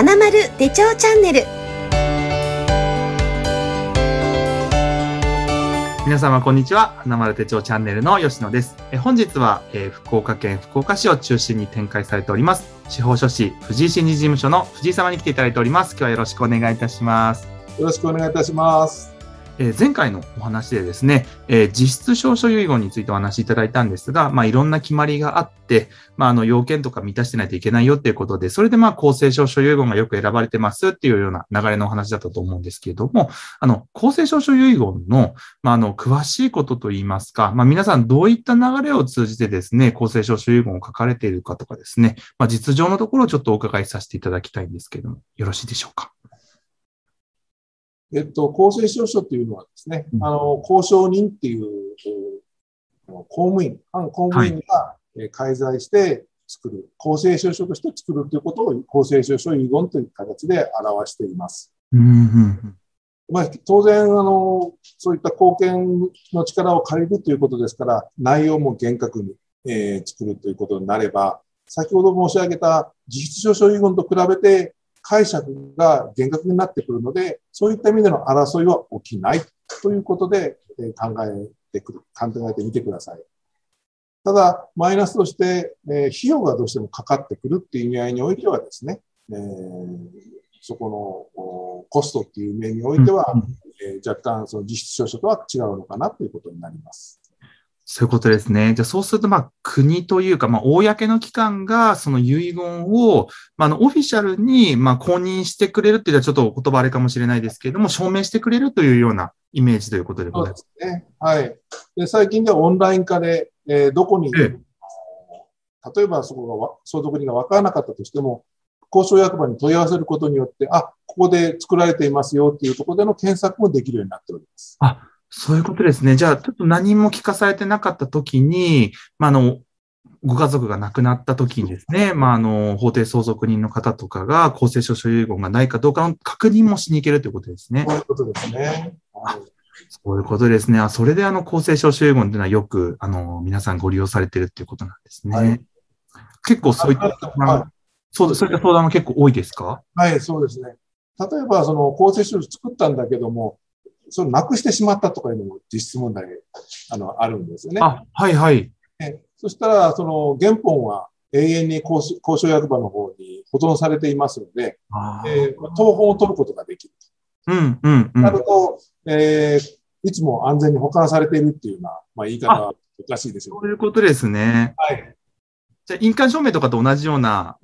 花丸手帳チャンネル。 皆様こんにちは。花丸手帳チャンネルの吉野です。本日は、福岡県福岡市を中心に展開されております司法書士藤井真二事務所の藤井様に来ていただいております。今日はよろしくお願いいたします。 よろしくお願いいたします。 前回のお話でですね、実質証書遺言についてお話しいただいたんですが、いろんな決まりがあって、要件とか満たしてないといけないよっていうことで、それで公正証書遺言がよく選ばれてますっていうような流れのお話だったと思うんですけれども、公正証書遺言の、詳しいことといいますか、皆さんどういった流れを通じてですね、公正証書遺言を書かれているかとかですね、実情のところをちょっとお伺いさせていただきたいんですけれども、よろしいでしょうか。 公正証書というのはですね、公証人っていう公務員、反公務員が介在して作る、公正証書として作るということを公正証書遺言という形で表しています。当然そういった貢献の力を借りるということですから、内容も厳格に、作るということになれば、先ほど申し上げた実質証書遺言と比べて解釈が厳格になってくるので、そういった意味での争いは起きないということで考えてみてください。ただ、マイナスとして、費用がどうしてもかかってくるっていう意味合いにおいてはですね、そこのコストっていう面においては、若干その実質証書とは違うのかなということになります。 そういうことですね。じゃあそうすると、国というか、公の機関がその遺言を、オフィシャルに、公認してくれるっていうのはちょっと言葉あれかもしれないですけれども、証明してくれるというようなイメージということでございます。 そうですね。はい。で、最近ではオンライン化で、どこに、例えばそこが相続人が分からなかったとしても、公証役場に問い合わせることによって、ここで作られていますよっていうところでの検索もできるようになっております。 そういうことですね。じゃあ、ちょっと何も聞かされてなかったときに、ご家族が亡くなったときにですね、法定相続人の方とかが公正証書遺言がないかどうかの確認もしに行けるということですね。 そういうことですね。 そういうことですね。それで公正証書遺言というのはよく、皆さんご利用されているということなんですね。結構そういった、そういった相談も結構多いですか？ はい、そうですね。例えば、公正証書作ったんだけども、それなくしてしまったとかいうのも実質問題あるんですよね。 はいはい。 そしたら、原本は永遠に公証役場の方に保存されていますので、謄本を取ることができる。なると、いつも安全に保管されているっていうような、言い方はおかしいですよね。 そういうことですね。 はい。 じゃあ、印鑑証明とかと同じような、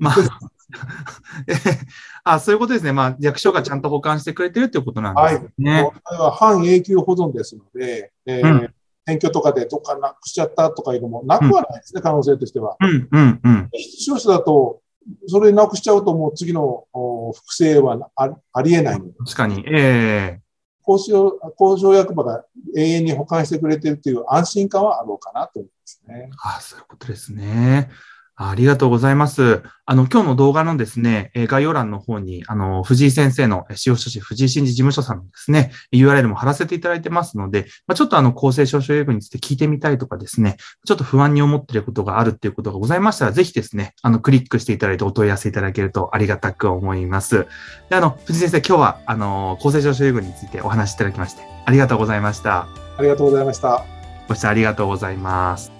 そういうことですね。役所がちゃんと保管してくれてるということなんですね。 これは半永久保存ですので、転居とかでどっかなくしちゃったとかいうのもなくはないですね、可能性としては。実質証書だと、それなくしちゃうともう次の複製はありえないので。 確かに。 公証役場が永遠に保管してくれているという安心感はあろうかなと思いますね。 そういうことですね。ありがとうございます。今日の動画のですね、概要欄の方に、藤井先生の司法書士藤井真二事務所さんのですね、URL も貼らせていただいてますので、ちょっと公正証書遺言について聞いてみたいとかですね、ちょっと不安に思っていることがあるっていうことがございましたら、ぜひですね、クリックしていただいてお問い合わせいただけるとありがたく思います。で、藤井先生、今日は、公正証書遺言についてお話しいただきまして、ありがとうございました。 ありがとうございました。 ご視聴ありがとうございます。